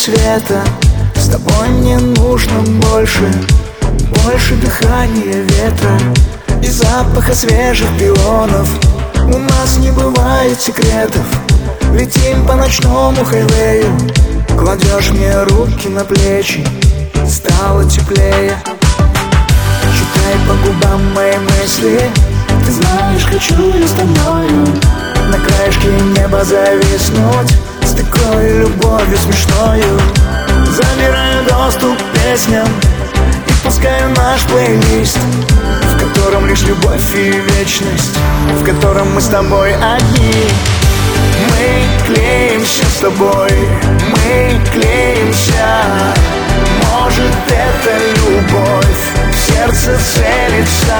света. С тобой мне нужно больше дыхания ветра и запаха свежих пионов. У нас не бывает секретов, летим по ночному хайвею. Кладешь мне руки на плечи, стало теплее. Читай по губам мои мысли, ты знаешь, хочу я с тобою на краешке неба зависнуть, с такой любовью смешною. Забираю доступ к песням и пускаю наш плейлист, в котором лишь любовь и вечность, в котором мы с тобой одни. Мы клеимся с тобой, мы клеимся. Может, это любовь в сердце целится,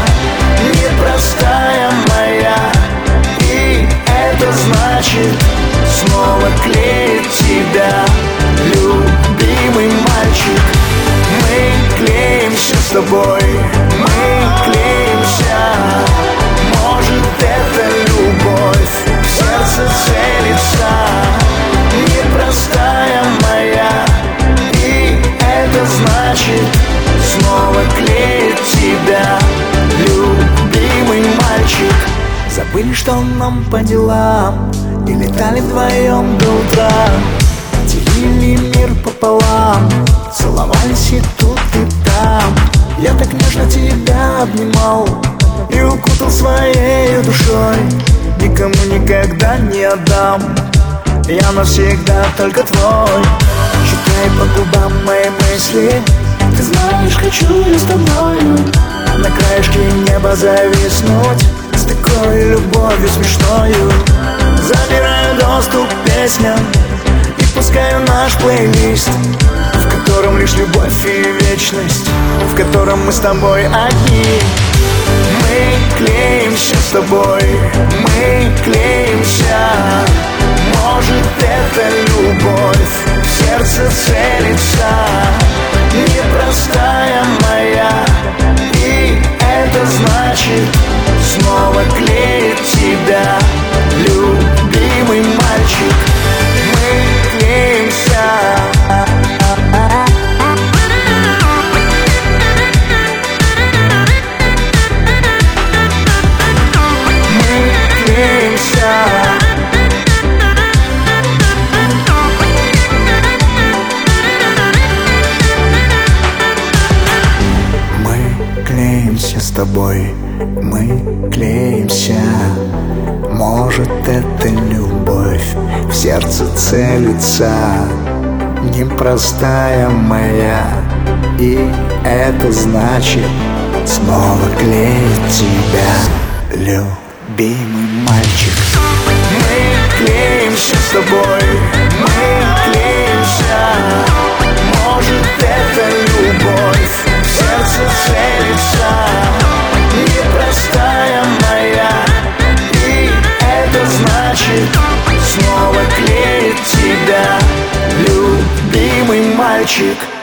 непростая моя, и это значит снова клеить тебя, любимый мальчик. Мы клеимся с тобой, мы клеимся. Может, это любовь в сердце целится, непростая моя, и это значит снова клеить тебя, любимый мальчик. Забыли, что нам по делам, и летали вдвоем до утра. Делили мир пополам, целовались и тут, и там. Я так нежно тебя обнимал и укутал своей душой. Никому никогда не отдам, я навсегда только твой. Читай по губам мои мысли, ты знаешь, хочу я с тобою на краешке неба зависнуть, с такой любовью смешною. Забираю доступ к песням и пускаю наш плейлист, в котором лишь любовь и вечность, в котором мы с тобой одни. Мы клеимся с тобой, мы клеимся. Может, это любовь в сердце целится, непростая моя, и это значит снова клеить тебя, любимый мальчик. Мы клеимся. С тобой мы клеимся. Может, это любовь в сердце целится, непростая моя, и это значит снова клеить тебя, любимый мальчик. Мы клеимся с тобой, мы клеимся. Может, это любовь в сердце целится, непростая моя, и это значит снова клеить тебя, любимый мальчик.